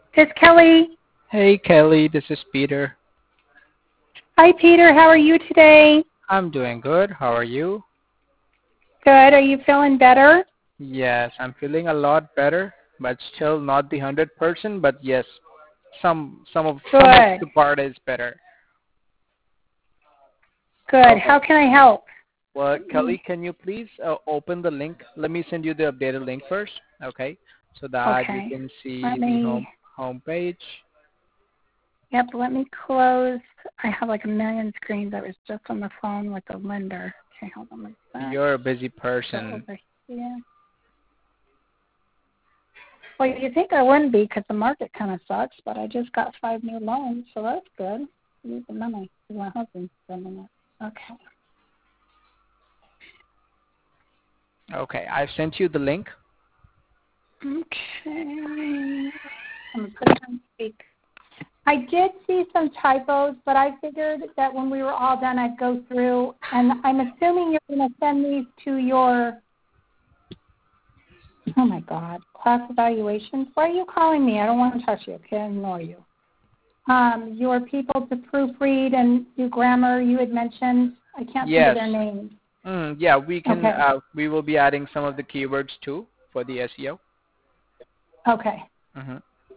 It's Kelly. Hey Kelly, this is Peter. Hi, Peter. How are you today? I'm doing good. How are you? Good. Are you feeling better? Yes, I'm feeling a lot better, but still not the 100%. But yes, some of Good. the part is better. Good. Okay. How can I help? Well, Kelly, can you please open the link? Let me send you the updated link first, okay? So that you Okay. can see Let the me, home page. let me close. I have like a million screens. I was just on the phone with the lender. Okay, hold on a sec. You're a busy Go person. over here. Well, you think I wouldn't be because the market kind of sucks, but I just got 5 new loans, so that's good. I need the money. My husband's spending it. Okay. Okay, I've sent you the link. Okay. I'm going to put it on speak. I did see some typos, but I figured that when we were all done, I'd go through, and I'm assuming you're going to send these to your, oh my God, class evaluations. Why are you calling me? I don't want to touch you. Okay, I ignore you. Your people to proofread and do grammar, you had mentioned. I can't think of Yes. their names. Yeah, we can. Okay. We will be adding some of the keywords too for the SEO. Okay. Mm-hmm.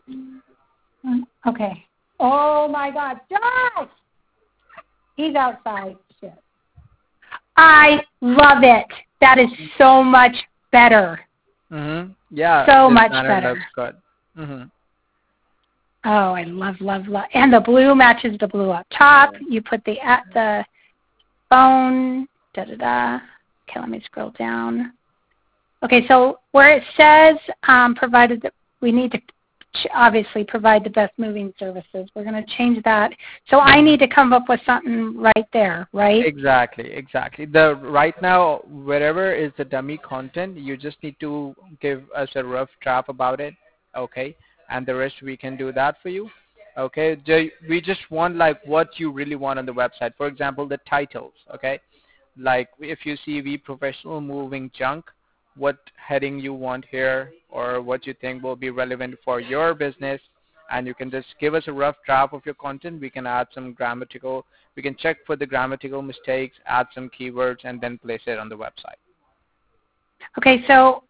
Okay. Oh my God, Josh! He's outside. Shit. I love it. That is so much better. Yeah, So this much banner better. looks good. Mhm. Oh, I love, love, love. And the blue matches the blue up top. You put the at the phone. Da da da. Okay, let me scroll down. Okay, so where it says provided that we need to obviously provide the best moving services, we're going to change that. So I need to come up with something right there, right? Exactly. The right now, wherever is the dummy content, you just need to give us a rough draft about it, okay? And the rest we can do that for you, okay? We just want like what you really want on the website. For example, the titles, okay? Like if you see we professional moving junk, what heading you want here or what you think will be relevant for your business, and you can just give us a rough draft of your content. We can add some grammatical, we can check for the grammatical mistakes, add some keywords, and then place it on the website. Okay, so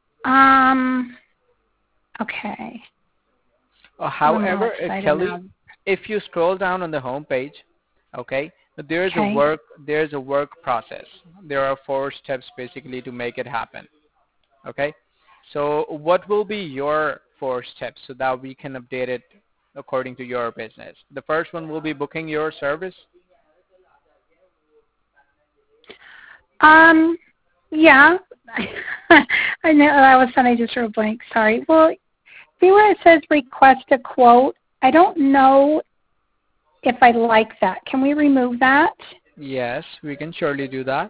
okay. I'm all However, excited Kelly, now. if you scroll down on the home page, okay, Okay. there's a work process. There are 4 steps basically to make it happen. Okay, so what will be your 4 steps so that we can update it according to your business? The first one will be booking your service. Yeah. I know that was funny. I just drew a blank. Sorry. Well, see where it says request a quote? I don't know if I like that. Can we remove that? Yes, we can surely do that.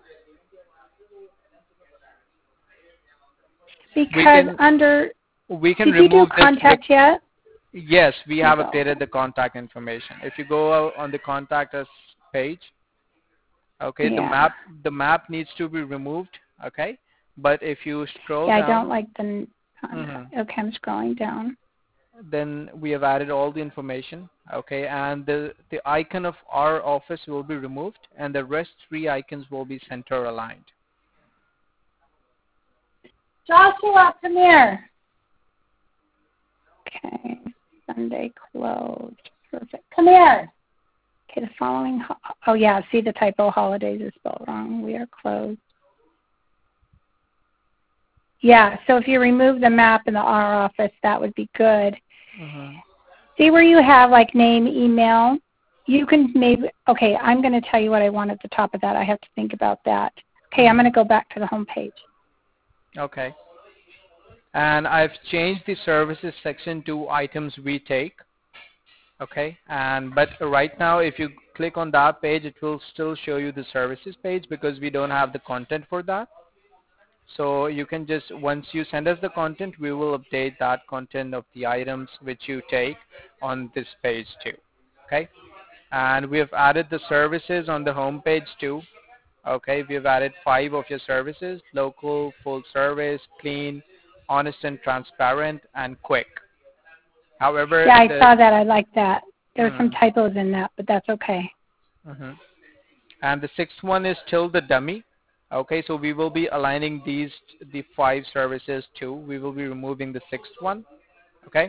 We Because can under, we can did you do remove this. contact yet? Yes, we Let me have go. updated the contact information. If you go on the contact us page, okay, Yeah. the map needs to be removed. Okay, but if you scroll Yeah, I don't down, like the mhm, contact. Okay, I'm scrolling down. then we have added all the information. Okay, and the icon of our office will be removed, and the rest 3 icons will be center aligned. Joshua, come here. Okay. Sunday closed. Perfect. Come here. Okay, the following. Oh, yeah, see the typo holidays is spelled wrong. We are closed. Yeah, so if you remove the map in the R office, that would be good. Mhm. See where you have like name, email. You can maybe, okay, I'm going to tell you what I want at the top of that. I have to think about that. Okay, I'm going to go back to the home page. Okay, and I've changed the services section to items we take. Okay, and but right now if you click on that page, it will still show you the services page because we don't have the content for that. So you can just, once you send us the content, we will update that content of the items which you take on this page too. Okay, and we have added the services on the home page too. Okay, we have added 5 of your services: local, full service, clean, honest and transparent, and quick. However, Yeah, I saw that. I like that. There's some Mhm. typos in that, but that's okay. Mhm. And the sixth one is still the dummy. Okay, so we will be aligning the 5 services too. We will be removing the sixth one. Okay.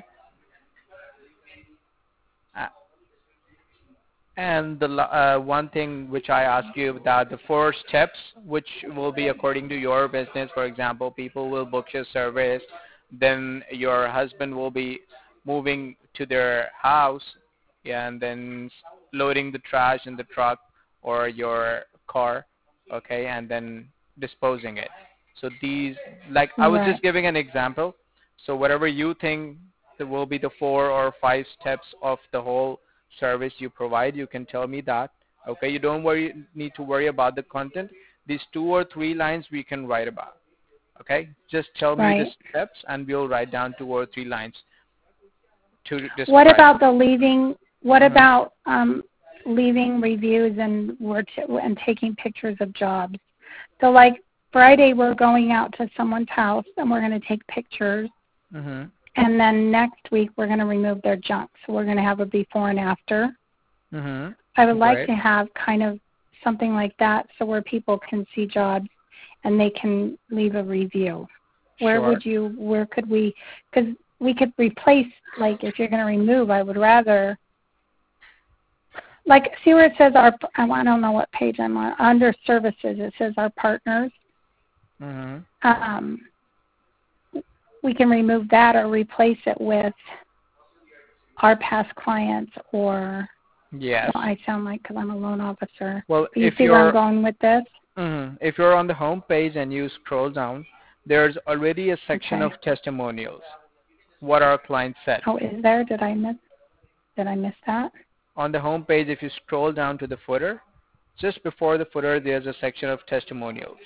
Uh, And the one thing which I asked you that the 4 steps, which will be according to your business. For example, people will book your service, then your husband will be moving to their house, yeah, and then loading the trash in the truck or your car, okay, and then disposing it. So these, like I was Right. just giving an example. So whatever you think there will be the 4 or 5 steps of the whole service you provide, you can tell me that. Okay, you don't need to worry about the content. These 2 or 3 lines we can write about. Okay, just tell me the Right. steps and we'll write down 2 or 3 lines to What describe. about the leaving? What Mhm. about leaving reviews and taking pictures of jobs? So, like Friday, we're going out to someone's house and we're going to take pictures. Mhm. And then next week, we're going to remove their junk. So we're going to have a before and after. Mhm. I would like Great. to have kind of something like that, so where people can see jobs and they can leave a review. Sure. Where could we, because we could replace, like if you're going to remove, I would rather, like see where it says I don't know what page I'm on, under services, it says our partners. Mhm. Um, we can remove that or replace it with our past clients or, Yes. I sound like, because I'm a loan officer. Well, Do you see where I'm going with this? if you're on the home page and you scroll down, there's already a section Okay. of testimonials. What our client said. Oh, is there? Did I miss that? On the home page, if you scroll down to the footer, just before the footer, there's a section of testimonials.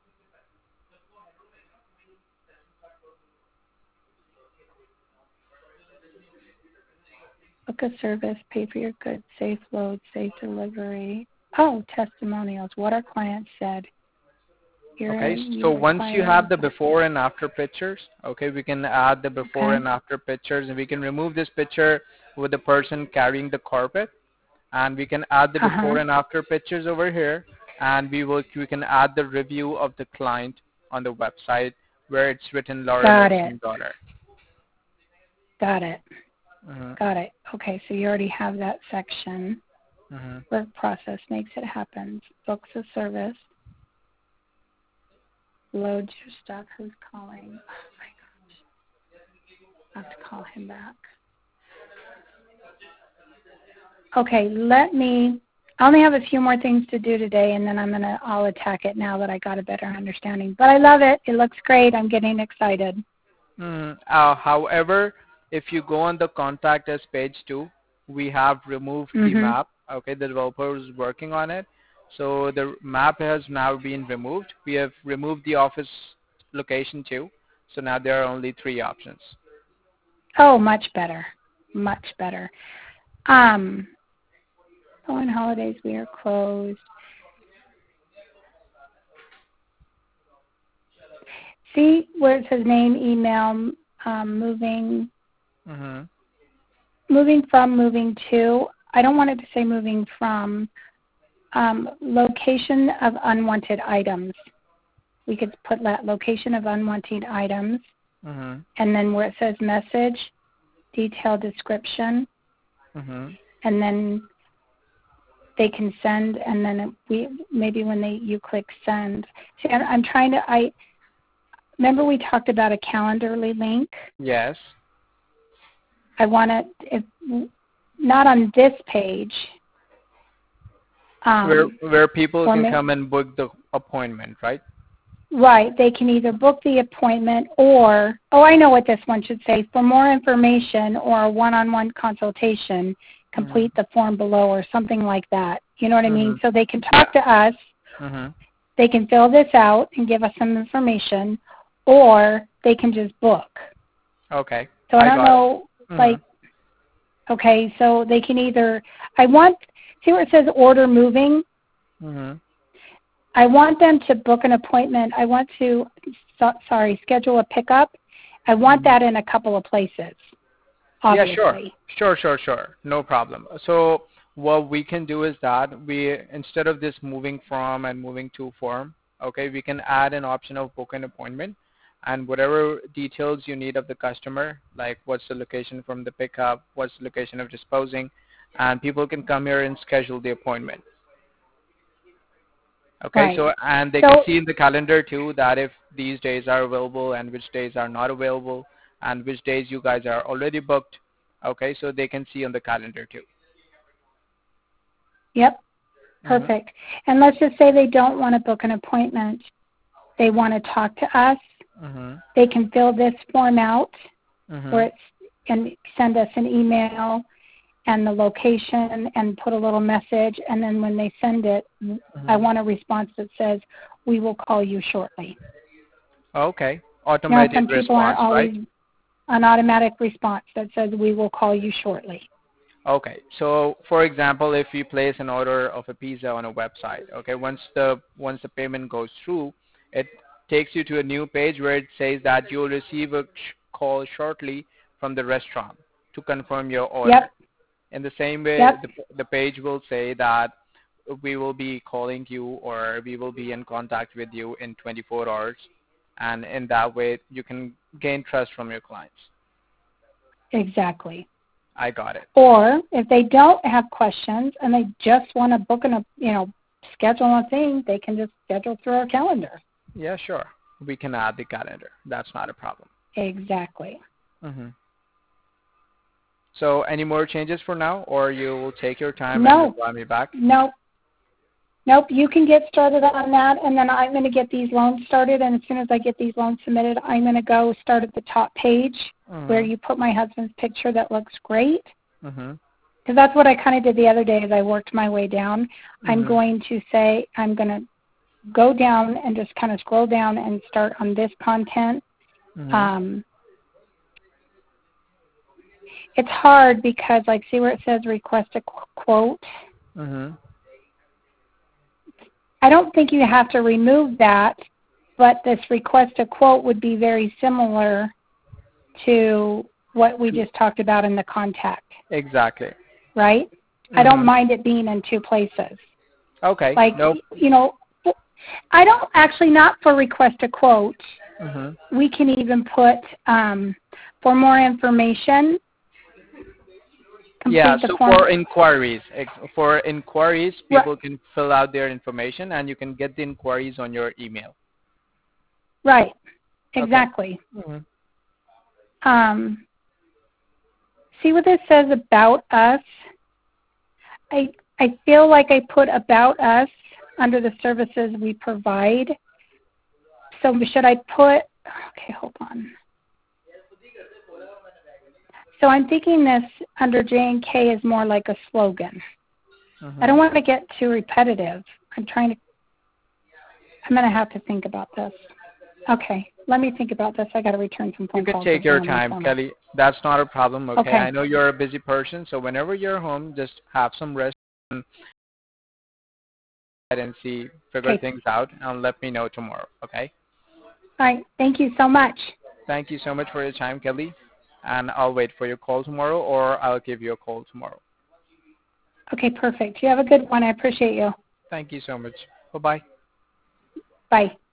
Book a service, pay for your goods, safe load, safe delivery. Oh, testimonials. What our clients said. Okay, You so once you require. have the before and after pictures, okay, we can add the before Okay. and after pictures, and we can remove this picture with the person carrying the carpet, and we can add the Uh huh. before and after pictures over here, and we can add the review of the client on the website where it's written Laura Got it. Nixon daughter. Got it. Mhm. Got it. Okay, so you already have that section. Mhm. Work process makes it happen. Books a service. Loads your stuff. Who's calling? Oh my gosh. I have to call him back. Okay, I only have a few more things to do today, and then I'll attack it now that I got a better understanding. But I love it. It looks great. I'm getting excited. However, if you go on the contact us page too, we have removed the Mhm. map. Okay, the developer is working on it. So the map has now been removed. We have removed the office location too. So now there are only 3 options. Oh, much better. Much better. Um, on holidays we are closed. See where it says name, email, moving Mhm. from, moving to. I don't want it to say moving from. Location of unwanted items. We could put that location of unwanted items, Mhm. and then where it says message, detailed description, Mhm. and then they can send, and then you click send. See, I'm trying to. I remember we talked about a Calendarly link. Yes. I want it, if not on this page. Where people Or can come and book the appointment, right? Right. They can either book the appointment or, I know what this one should say. For more information or a one-on-one consultation, Mhm. complete the form below or something like that. You know what I mean? Mhm. So they can Yeah. talk to us. Mhm. They can fill this out and give us some information, or they can just book. Okay. So I I don't got it. know, Mhm. okay, so they can either, see where it says order moving? Mhm. I want them to book an appointment. I want to, schedule a pickup. I want Mhm. that in a couple of places. obviously. Yeah, sure. No problem. So what we can do is that we, instead of this moving from and moving to form, okay, we can add an option of book an appointment, and whatever details you need of the customer, like what's the location from the pickup, what's the location of disposing, and people can come here and schedule the appointment. Okay, Right. so and they can see in the calendar too that if these days are available and which days are not available and which days you guys are already booked. Okay, so they can see on the calendar too. Yep. Perfect. And let's just say they don't want to book an appointment. They want to talk to us. They can fill this form out where it's, and send us an email and the location and put a little message, and then when they send it, I want a response that says, "We will call you shortly." Okay. Automatic some people response, aren't always right? an automatic response that says, "We will call you shortly." Okay. So for example, if you place an order of a pizza on a website, okay, once the payment goes through, it takes you to a new page where it says that you'll receive a call shortly from the restaurant to confirm your order. Yep. In the same way, the page will say that we will be calling you or we will be in contact with you in 24 hours. And in that way, you can gain trust from your clients. Exactly. I got it. Or if they don't have questions and they just want to book schedule a thing, they can just schedule through our calendar. Yeah, sure. We can add the calendar. That's not a problem. Exactly. So any more changes for now, or you will take your time and reply me back? Nope. You can get started on that, and then I'm going to get these loans started, and as soon as I get these loans submitted, I'm going to go start at the top page where you put my husband's picture that looks great. Because that's what I kind of did the other day as I worked my way down. I'm going to say I'm going to go down and just kind of scroll down and start on this content. It's hard because, like, see where it says request a quote? I don't think you have to remove that, but this request a quote would be very similar to what we just talked about in the contact. Exactly. Right? I don't mind it being in two places. Okay. Like, I don't actually, not for request a quote. We can even put for more information. Yeah, so for inquiries, people can fill out their information and you can get the inquiries on your email. Right. Exactly. Okay. See what this says about us? I feel like I put about us under the services we provide. So should I put, okay, hold on. So I'm thinking this under J&K is more like a slogan. I don't want to get too repetitive. I'm going to have to think about this. Okay, let me think about this. I got to return some phone calls. You can take your time, Kelly. That's not a problem, okay? I know you're a busy person, so whenever you're home, just have some rest and figure things out, and let me know tomorrow, okay? All right, thank you so much. Thank you so much for your time, Kelly, and I'll wait for your call tomorrow, or I'll give you a call tomorrow. Okay, perfect. You have a good one. I appreciate you. Thank you so much. Bye-bye. Bye.